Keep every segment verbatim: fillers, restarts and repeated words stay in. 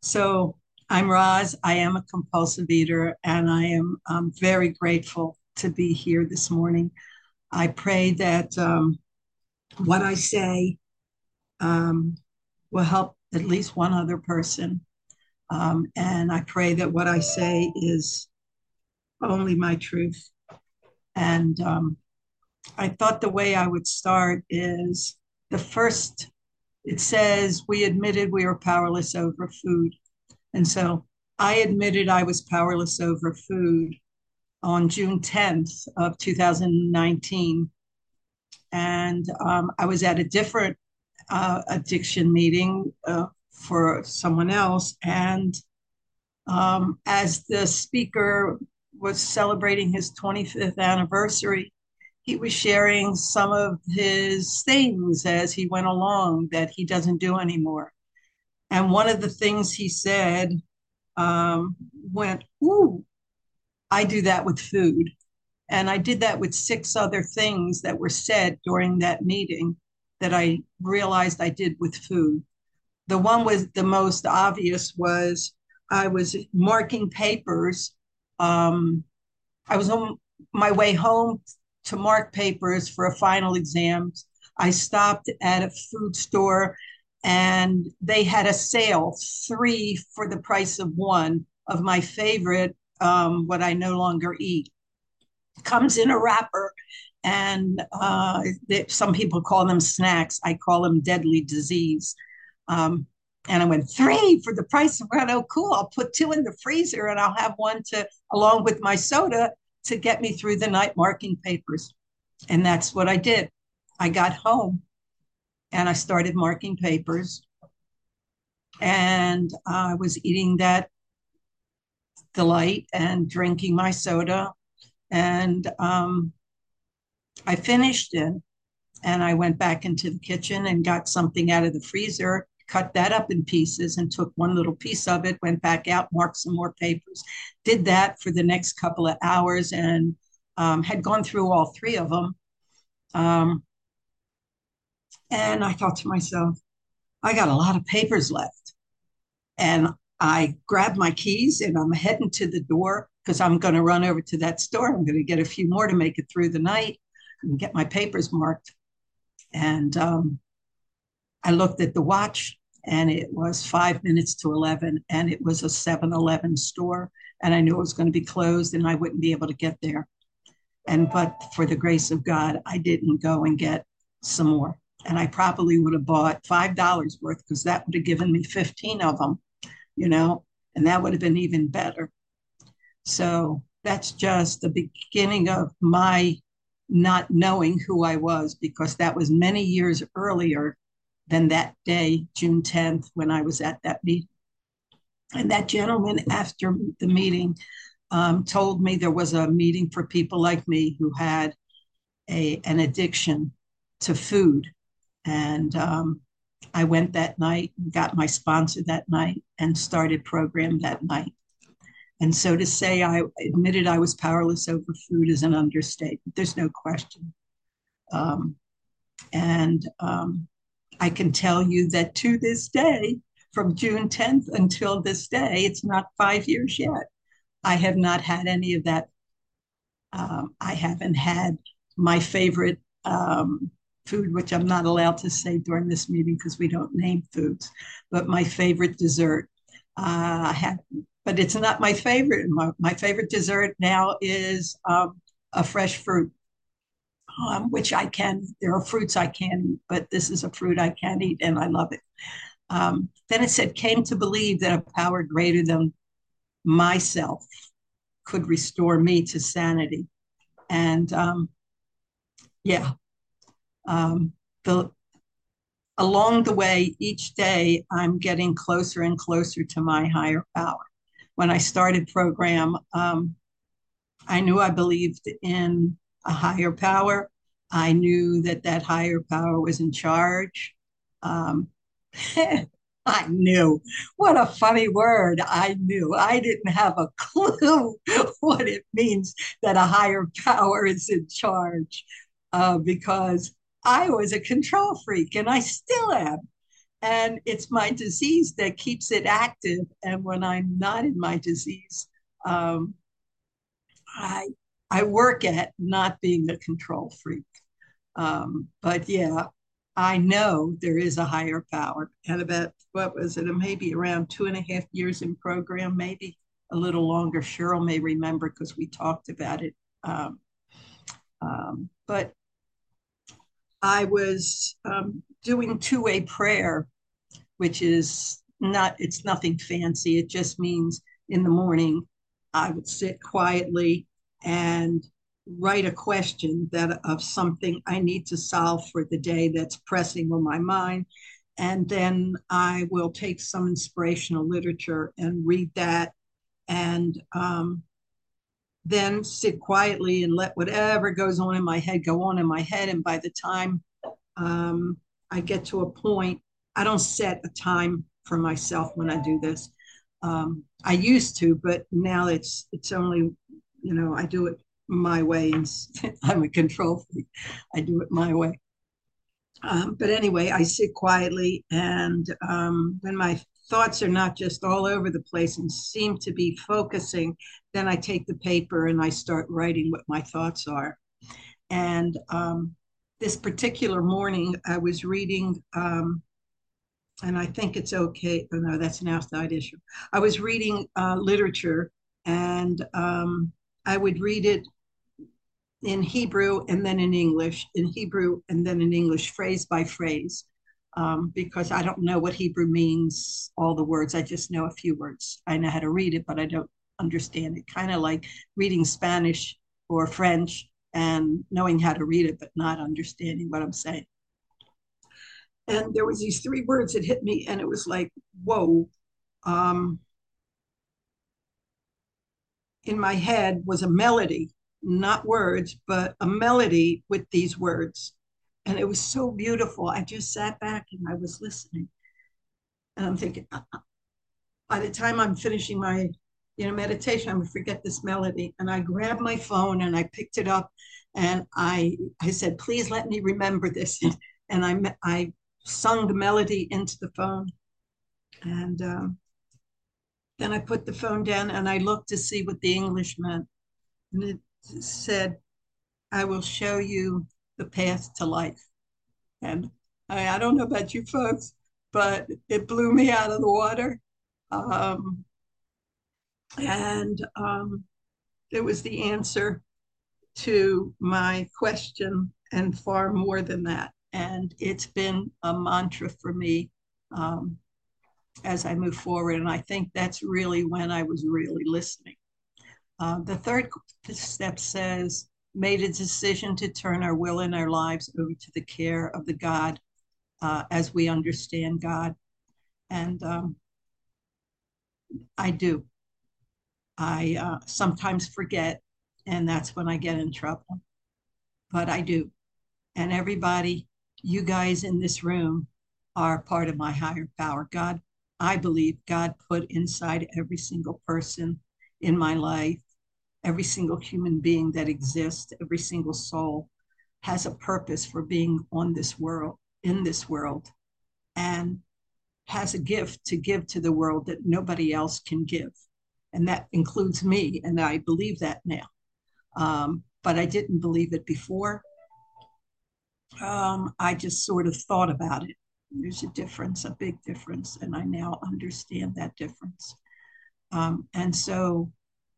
So I'm Roz. I am a compulsive eater, and I am um, very grateful to be here this morning. I pray that um, what I say um, will help at least one other person. Um, and I pray that what I say is only my truth. And um, I thought the way I would start is the first, it says, we admitted we were powerless over food. And so I admitted I was powerless over food on June tenth of two thousand nineteen. And um, I was at a different uh, addiction meeting uh, for someone else. And um, as the speaker was celebrating his twenty-fifth anniversary, he was sharing some of his things as he went along that he doesn't do anymore. And one of the things he said um, went, ooh, I do that with food. And I did that with six other things that were said during that meeting that I realized I did with food. The one was the most obvious was I was marking papers. Um, I was on my way home to mark papers for a final exam. I stopped at a food store and they had a sale, three for the price of one of my favorite, um, what I no longer eat. Comes in a wrapper, and uh, they, some people call them snacks. I call them deadly disease. Um, and I went three for the price of one. Oh, cool! I'll put two in the freezer, and I'll have one to along with my soda to get me through the night marking papers. And that's what I did. I got home and I started marking papers, and I was eating that delight and drinking my soda. And um, I finished it and I went back into the kitchen and got something out of the freezer, cut that up in pieces and took one little piece of it, went back out, marked some more papers, did that for the next couple of hours and um, had gone through all three of them. Um, and I thought to myself, I got a lot of papers left. And I grabbed my keys and I'm heading to the door because I'm going to run over to that store. I'm going to get a few more to make it through the night and get my papers marked. And um, I looked at the watch and it was five minutes to eleven and it was a seven eleven store. And I knew it was going to be closed and I wouldn't be able to get there. And but for the grace of God, I didn't go and get some more. And I probably would have bought five dollars worth because that would have given me fifteen of them, you know, and that would have been even better. So that's just the beginning of my not knowing who I was because that was many years earlier than that day, June tenth, when I was at that meeting. And that gentleman, after the meeting, um, told me there was a meeting for people like me who had a, an addiction to food. And um, I went that night, got my sponsor that night, and started program that night. And so to say I admitted I was powerless over food is an understatement. There's no question. Um, and um, I can tell you that to this day, from June tenth until this day, it's not five years yet. I have not had any of that. Um, I haven't had my favorite um, food, which I'm not allowed to say during this meeting because we don't name foods, but my favorite dessert. Uh, I have, but it's not my favorite. My, my favorite dessert now is um, a fresh fruit, um, which I can. There are fruits I can eat, but this is a fruit I can eat, and I love it. Um, then it said, came to believe that a power greater than myself could restore me to sanity. And um, yeah, um, the along the way, each day, I'm getting closer and closer to my higher power. When I started program, um, I knew I believed in a higher power. I knew that that higher power was in charge. Um, I knew. What a funny word. I knew. I didn't have a clue what it means that a higher power is in charge uh, because I was a control freak and I still am. And it's my disease that keeps it active. And when I'm not in my disease, um, I I work at not being a control freak. Um, but yeah, I know there is a higher power. And about what was it? Maybe around two and a half years in program, maybe a little longer. Cheryl may remember because we talked about it. Um, um, but I was um, doing two-way prayer, which is not, it's nothing fancy. It just means in the morning, I would sit quietly and write a question that of something I need to solve for the day that's pressing on my mind. And then I will take some inspirational literature and read that and um, then sit quietly and let whatever goes on in my head go on in my head. And by the time um, I get to a point, I don't set a time for myself when I do this. Um, I used to, but now it's it's only, you know, I do it my way, and I'm a control freak. I do it my way. Um, but anyway, I sit quietly, and um, when my thoughts are not just all over the place and seem to be focusing, then I take the paper and I start writing what my thoughts are. And um, this particular morning, I was reading, um, and I think it's okay. Oh, no, that's an outside issue. I was reading uh, literature, and um, I would read it in Hebrew and then in English, in Hebrew and then in English, phrase by phrase, um, because I don't know what Hebrew means, all the words. I just know a few words. I know how to read it, but I don't understand it. Kind of like reading Spanish or French and knowing how to read it, but not understanding what I'm saying. And there was these three words that hit me, and it was like, whoa. Um, in my head was a melody, not words, but a melody with these words. And it was so beautiful. I just sat back and I was listening. And I'm thinking, uh, uh, by the time I'm finishing my, you know, meditation, I'm gonna forget this melody. And I grabbed my phone and I picked it up and I I said, please let me remember this. And I I sung the melody into the phone. And um, then I put the phone down and I looked to see what the English meant. And it said, I will show you the path to life. And I, I don't know about you folks, but it blew me out of the water. Um, and um, it was the answer to my question and far more than that. And it's been a mantra for me um, as I move forward. And I think that's really when I was really listening. Uh, the third step says, made a decision to turn our will and our lives over to the care of the God uh, as we understand God. And um, I do. I uh, sometimes forget, and that's when I get in trouble. But I do. And everybody, you guys in this room are part of my higher power. God, I believe God put inside every single person in my life, every single human being that exists, every single soul has a purpose for being on this world, in this world, and has a gift to give to the world that nobody else can give. And that includes me. And I believe that now. Um, but I didn't believe it before. Um, I just sort of thought about it. There's a difference, a big difference. And I now understand that difference. Um, and so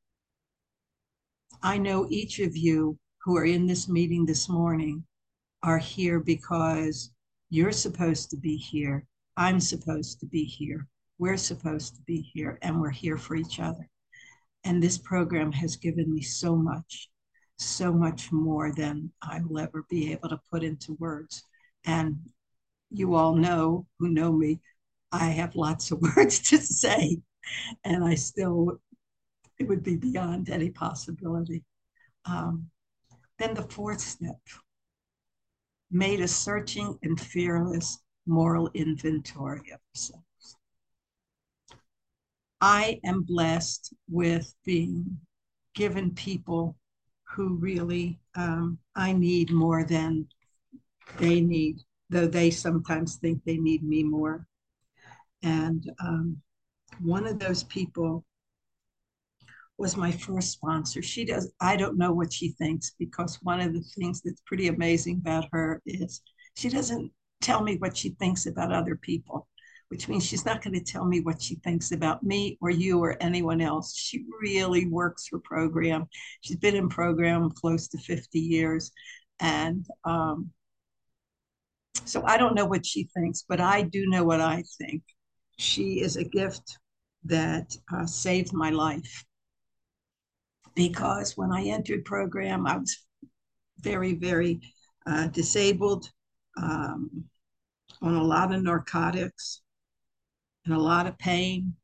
I know each of you who are in this meeting this morning are here because you're supposed to be here. I'm supposed to be here. We're supposed to be here, and we're here for each other. And this program has given me so much, so much more than I will ever be able to put into words. And you all know who know me, I have lots of words to say, and I still, it would be beyond any possibility. Um, then the fourth step made a searching and fearless moral inventory of ourselves. I am blessed with being given people who really um, I need more than they need, though they sometimes think they need me more. And um, one of those people was my first sponsor. She does, I don't know what she thinks, because one of the things that's pretty amazing about her is she doesn't tell me what she thinks about other people, which means she's not going to tell me what she thinks about me or you or anyone else. She really works her program. She's been in program close to fifty years. And um, so I don't know what she thinks, but I do know what I think. She is a gift that uh, saved my life, because when I entered program, I was very, very uh, disabled, um, on a lot of narcotics and a lot of pain.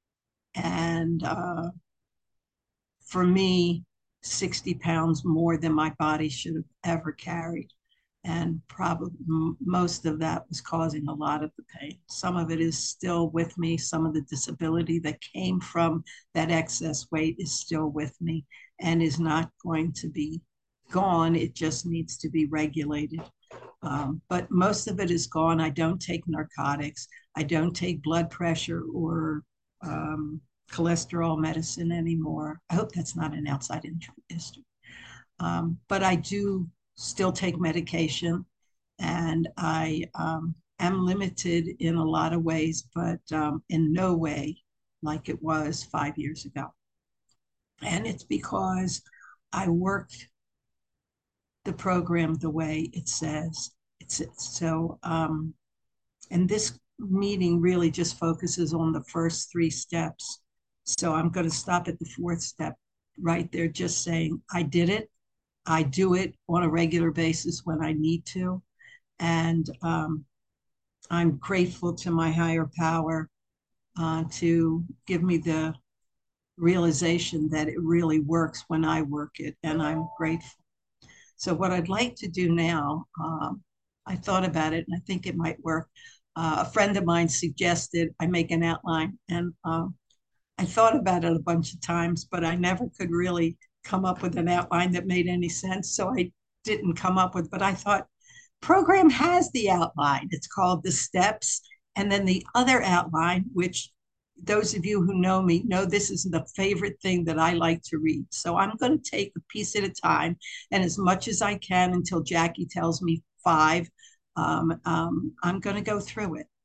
And uh, for me, sixty pounds more than my body should have ever carried. And probably most of that was causing a lot of the pain. Some of it is still with me. Some of the disability that came from that excess weight is still with me and is not going to be gone. It just needs to be regulated. Um, but most of it is gone. I don't take narcotics. I don't take blood pressure or um, cholesterol medicine anymore. I hope that's not an outside interest. Um, but I do still take medication, and I um, am limited in a lot of ways, but um, in no way like it was five years ago. And it's because I worked the program the way it says. It's so, um, and this meeting really just focuses on the first three steps. So I'm going to stop at the fourth step right there, just saying, I did it. I do it on a regular basis when I need to. And um, I'm grateful to my higher power uh, to give me the realization that it really works when I work it. And I'm grateful. So, what I'd like to do now, um, I thought about it and I think it might work. Uh, a friend of mine suggested I make an outline, and um, I thought about it a bunch of times, but I never could really come up with an outline that made any sense. So I didn't come up with, but I thought program has the outline. It's called the steps. And then the other outline, which those of you who know me know this is the favorite thing that I like to read. So I'm going to take a piece at a time, and as much as I can until Jackie tells me five, um, um, I'm going to go through it.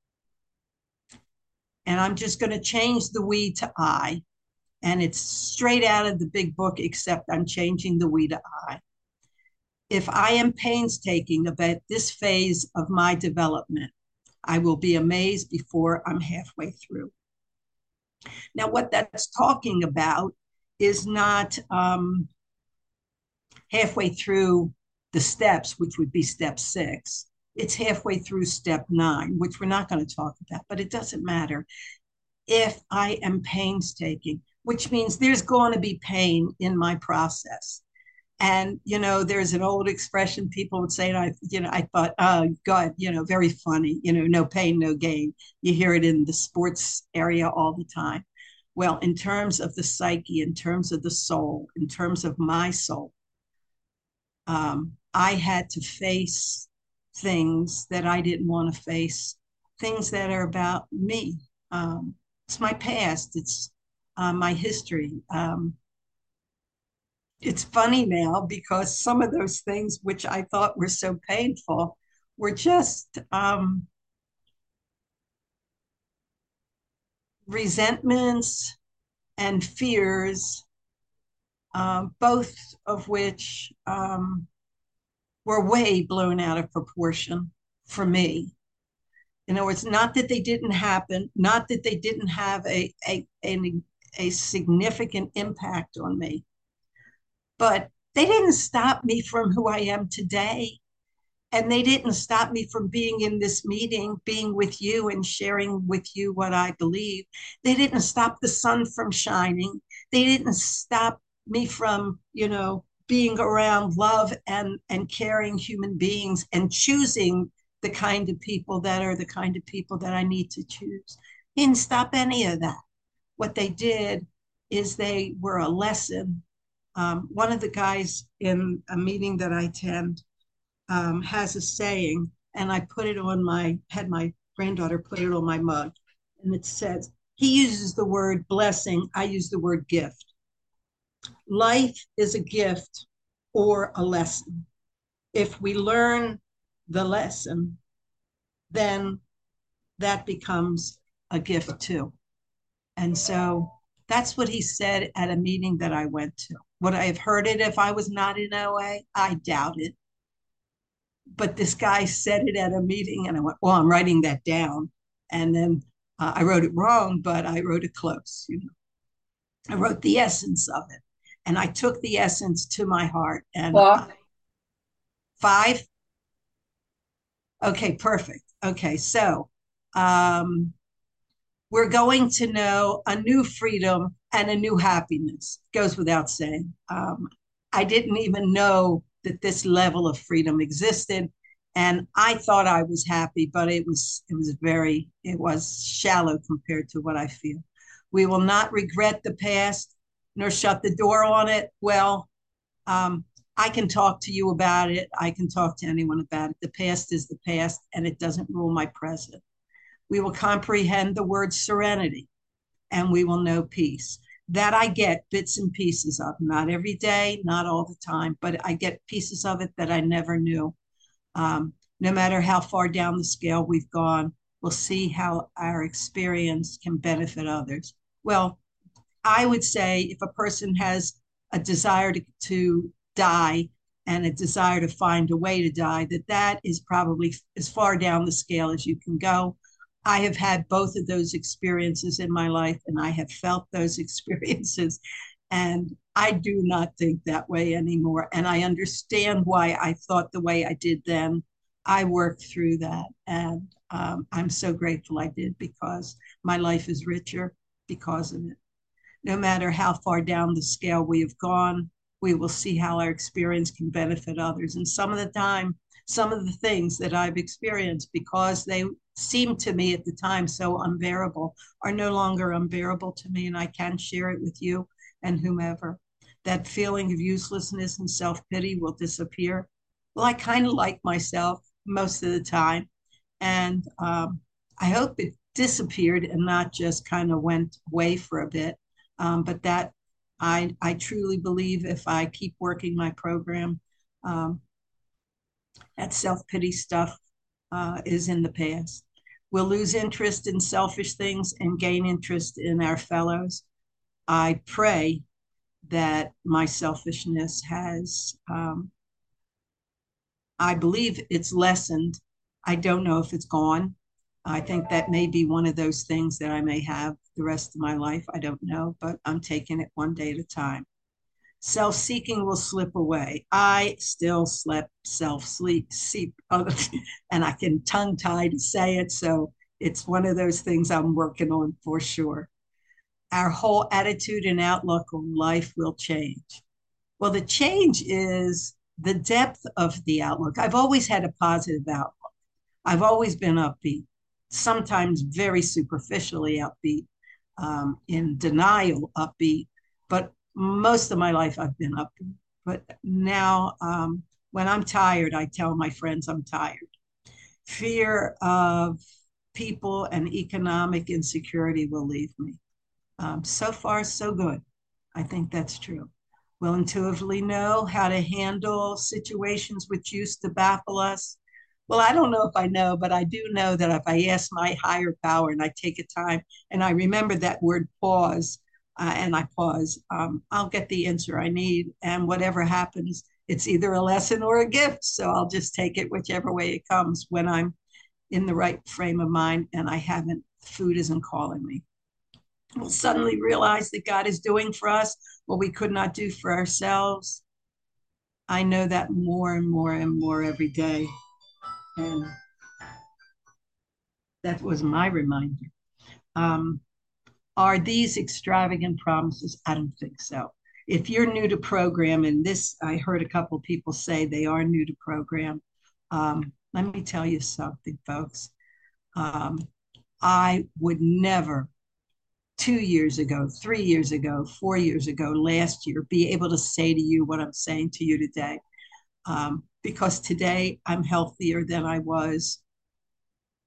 And I'm just going to change the we to I. And it's straight out of the big book, except I'm changing the we to I. If I am painstaking about this phase of my development, I will be amazed before I'm halfway through. Now, what that's talking about is not um, halfway through the steps, which would be step six. It's halfway through step nine, which we're not going to talk about, but it doesn't matter. If I am painstaking, which means there's going to be pain in my process. And, you know, there's an old expression people would say, and I, you know, I thought, oh, God, you know, very funny, you know, no pain, no gain. You hear it in the sports area all the time. Well, in terms of the psyche, in terms of the soul, in terms of my soul, um, I had to face things that I didn't want to face, things that are about me. Um, it's my past, it's uh, my history. Um, it's funny now because some of those things which I thought were so painful were just um, resentments and fears, um, both of which um, were way blown out of proportion for me. In other words, not that they didn't happen, not that they didn't have a, a, a, a significant impact on me, but they didn't stop me from who I am today. And they didn't stop me from being in this meeting, being with you and sharing with you what I believe. They didn't stop the sun from shining. They didn't stop me from, you know, being around love and, and caring human beings and choosing the kind of people that are the kind of people that I need to choose. They didn't stop any of that. What they did is they were a lesson. Um, one of the guys in a meeting that I attend um, has a saying, and I put it on my, had my granddaughter put it on my mug. And it says, he uses the word blessing, I use the word gift. Life is a gift or a lesson. If we learn the lesson, then that becomes a gift too. And so that's what he said at a meeting that I went to. Would I have heard it if I was not in O A? I doubt it. But this guy said it at a meeting, and I went, well, I'm writing that down. And then uh, I wrote it wrong, but I wrote it close. You know, I wrote the essence of it, and I took the essence to my heart. And Well, I, five, okay, perfect. Okay, so um, we're going to know a new freedom and a new happiness. Goes without saying. Um, I didn't even know that this level of freedom existed, and I thought I was happy, but it was it was very it was shallow compared to what I feel. We will not regret the past nor shut the door on it. Well, um, I can talk to you about it. I can talk to anyone about it. The past is the past, and it doesn't rule my present. We will comprehend the word serenity, and we will know peace. That I get bits and pieces of, not every day, not all the time, but I get pieces of it that I never knew. Um, no matter how far down the scale we've gone, we'll see how our experience can benefit others. Well, I would say if a person has a desire to, to die and a desire to find a way to die, that that is probably as far down the scale as you can go. I have had both of those experiences in my life, and I have felt those experiences. And I do not think that way anymore. And I understand why I thought the way I did then. I worked through that. And um, I'm so grateful I did, because my life is richer because of it. No matter how far down the scale we have gone, we will see how our experience can benefit others. And some of the time, some of the things that I've experienced, because they seemed to me at the time so unbearable, are no longer unbearable to me, and I can share it with you and whomever. That feeling of uselessness and self pity will disappear. Well, I kind of like myself most of the time. And um, I hope it disappeared and not just kind of went away for a bit. Um, but that I, I truly believe if I keep working my program, um, that self pity stuff uh, is in the past. We'll lose interest in selfish things and gain interest in our fellows. I pray that my selfishness has, um, I believe it's lessened. I don't know if it's gone. I think that may be one of those things that I may have the rest of my life. I don't know, but I'm taking it one day at a time. Self seeking will slip away. I still slept self sleep, seep, and I can tongue tie to say it. So it's one of those things I'm working on for sure. Our whole attitude and outlook on life will change. Well, the change is the depth of the outlook. I've always had a positive outlook. I've always been upbeat, sometimes very superficially upbeat, um, in denial upbeat, but most of my life I've been upbeat. But now, um, when I'm tired, I tell my friends I'm tired. Fear of people and economic insecurity will leave me. Um, so far, so good. I think that's true. We'll intuitively know how to handle situations which used to baffle us. Well, I don't know if I know, but I do know that if I ask my higher power and I take a time and I remember that word pause, uh, and I pause, um, I'll get the answer I need. And whatever happens, it's either a lesson or a gift. So I'll just take it whichever way it comes when I'm in the right frame of mind and I haven't, food isn't calling me. We'll suddenly realize that God is doing for us what we could not do for ourselves. I know that more and more and more every day. And that was my reminder. Um, are these extravagant promises? I don't think so. If you're new to program, and this, I heard a couple of people say they are new to program. Um, let me tell you something, folks. Um, I would never two years ago, three years ago, four years ago, last year, be able to say to you what I'm saying to you today. Um, because today I'm healthier than I was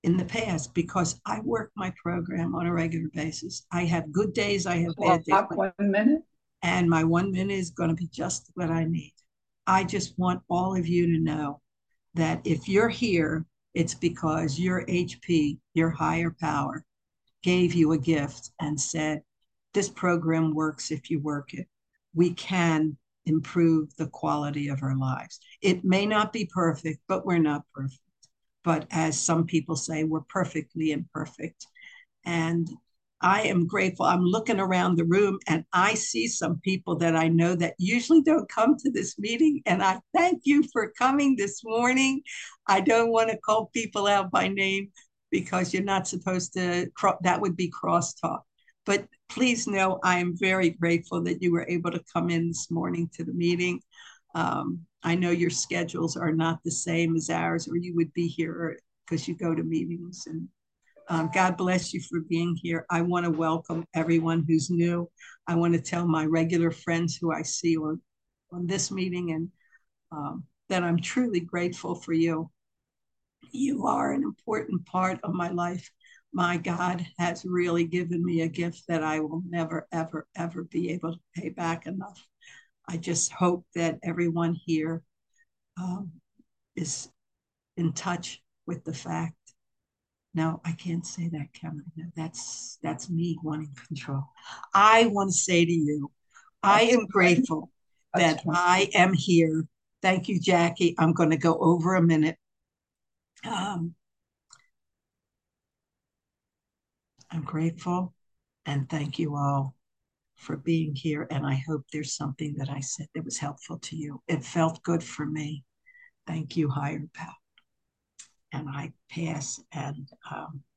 in the past because I work my program on a regular basis. I have good days, I have bad days, Clock one minute. and my one minute is going to be just what I need. I just want all of you to know that if you're here, it's because your H P, your higher power, gave you a gift and said, this program works if you work it. We can improve the quality of our lives. It may not be perfect, but we're not perfect. But as some people say, we're perfectly imperfect. And I am grateful. I'm looking around the room and I see some people that I know that usually don't come to this meeting. And I thank you for coming this morning. I don't want to call people out by name because you're not supposed to, that would be crosstalk. But please know I am very grateful that you were able to come in this morning to the meeting. Um, I know your schedules are not the same as ours, or you would be here because you go to meetings. And um, God bless you for being here. I want to welcome everyone who's new. I want to tell my regular friends who I see on, on this meeting and um, that I'm truly grateful for you. You are an important part of my life. My God has really given me a gift that I will never, ever, ever be able to pay back enough. I just hope that everyone here um, is in touch with the fact. No, I can't say that, can I? No, that's that's me wanting control. I want to say to you, I That's am fine. grateful That's that fine. I am here. Thank you, Jackie. I'm going to go over a minute. Um, I'm grateful and thank you all for being here. And I hope there's something that I said that was helpful to you. It felt good for me. Thank you, higher power. And I pass and um,